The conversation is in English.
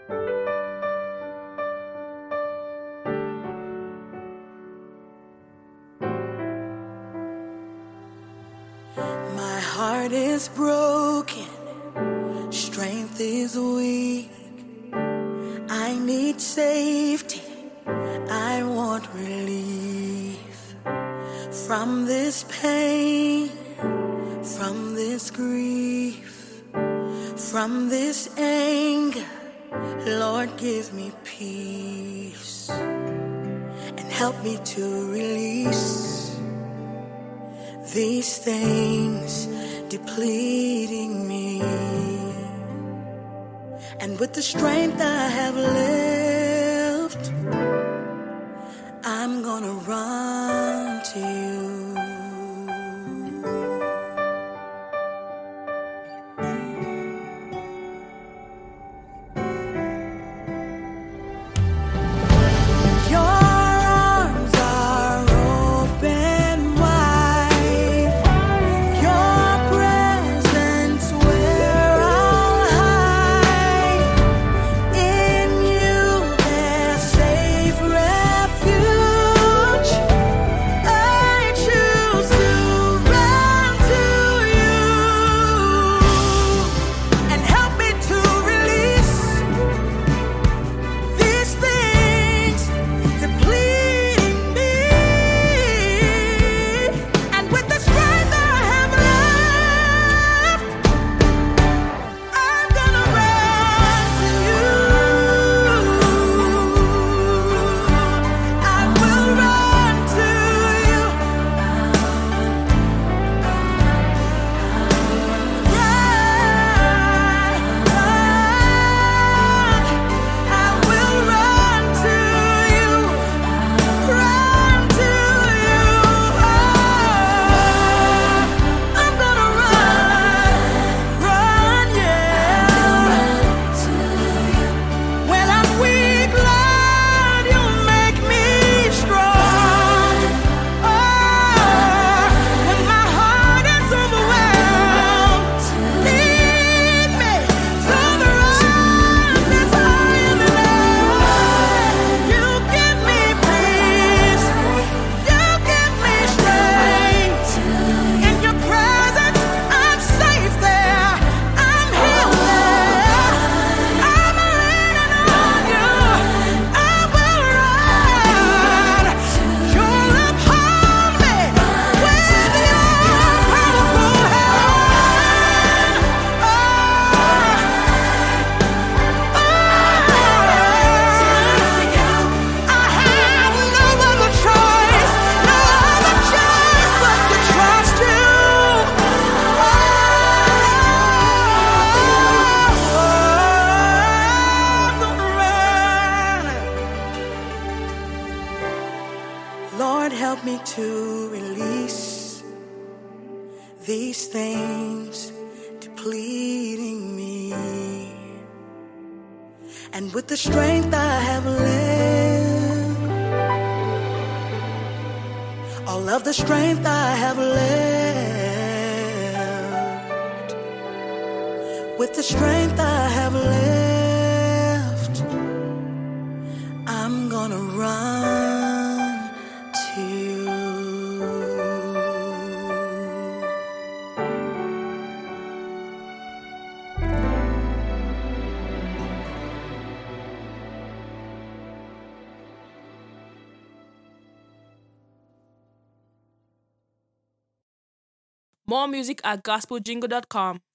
My heart is broken, strength is weak. I need safety, I want relief from this pain, from this grief, from this anger. Lord, give me peace and help me to release these things depleting me. And with the strength I have left, I'm gonna run to you. Lord, help me to release these things depleting me. And with the strength I have left, all of the strength I have left, with the strength I have left, I'm gonna run to you. More music at gospeljingle.com.